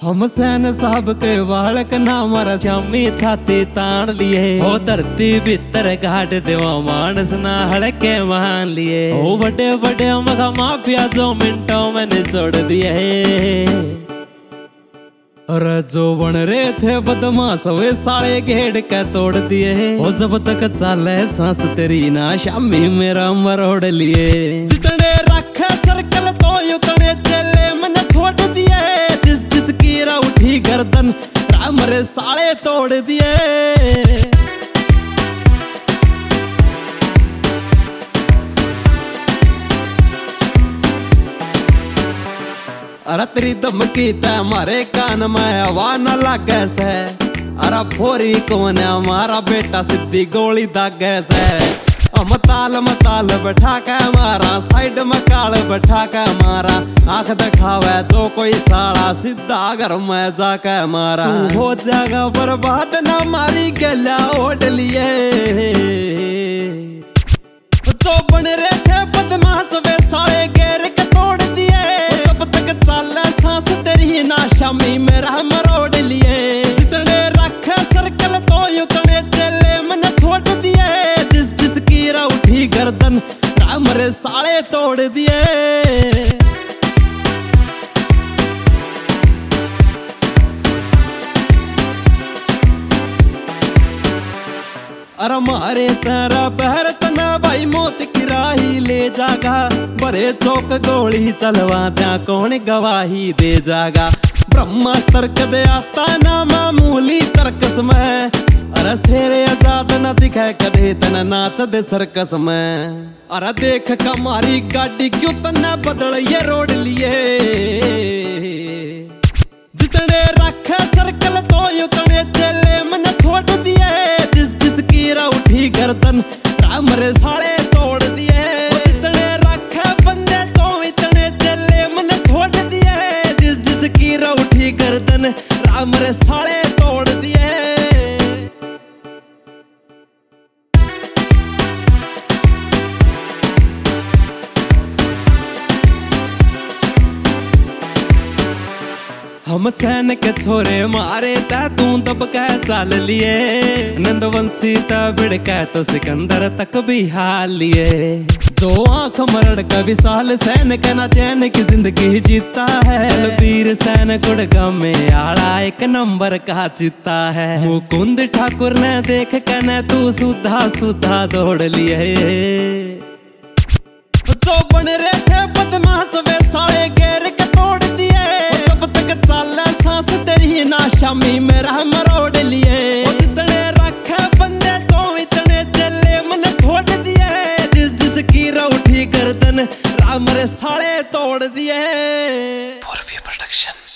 हम सैन साहब के बालक नामर श्यामी छाती तान लिए हो धरती भीतर घाट देवा मानस ना हड़के मान लिए हो बड़े बड़े मगा माफिया जो मिनटों में निचोड़ दिए। और जो बन रहे थे बदमाश वे साले घेड़ के तोड़ दिए। हो जब तक चाले सांस तेरी ना शामी मेरा मरोड़ लिए। जितने रखे सर्कल तो उतने चले मन छोड़ दिए। जिस जिसकी उठी गर्दन रामरे साले तोड़ दिए। अरे तेरी धमकी ते मारे कान में हवा न लागे से। अरे फोरी कौन है हमारा बेटा सीधी गोली दागे से। मताल बैठा के मारा साइड में काल बैठा के मारा। आंख दिखावे तो कोई साला सीधा घर में जाके मारा। तू हो जाएगा बर्बाद ना मारी गला ओढ़ लिए। जो बन रहे थे बदमाश वे साले घेर के तोड़ दिए। जब तक चाले सांस तेरी ना शामी मेरा मरोड़ लिए। जितने रखे सर्कल तो उतने चले मन छोड़ दिए। जिस जिसकी उठी गर्दन रामरे साले तोड़ दिए। अरे मारे तेरा बहर तना भाई मौत की राही ले जागा। बड़े चौक गोली चलवा द्या कौन गवाही दे जागा। ब्रह्मास्त्र दे आता ना मामूली तर्कस में। अरे शेरे आजाद न दिखे कदे तन नाच दे सर्कस में। अरे देख कमारी गाड़ी क्यों तना बदल ये रोड लिए। जितने रखे सर्कल तो उतने चले मन छोड़ दिए। जिस जिसकी उठी गर्दन रामरे साले तोड़ दिए। जितने रखे बंदे तो इतने चले मन छोड़ दिए। जिस जिसकी उठी गर्दन रामरे साले तोड़ दिए। हम सैन के छोरे मारे ता तू दब के चाल लिए। नंदवंशी ता बिड़ के तो सिकंदर तक भी हाल लिए। जो आंख मरड़ का विशाल सैन के ना चैन की जिंदगी जीता है। बलबीर सैन गुड़गांव में आड़ा एक नंबर का जीता है। मुकुंद ठाकुर ने देख के न तू सुधा सुधा दौड़ लिए। जो बन रहे थे बदमाश वे साले घेर के तोड़ दिए। जब तक चाले सांस तेरी ना शामी मेरा मरोड़ लिए। जितने रखे बंदे तो इतने चले मन छोड़ दिए। जिस जिसकी उठी गर्दन रामरे साले तोड़ दिए। पूर्वी प्रोडक्शन।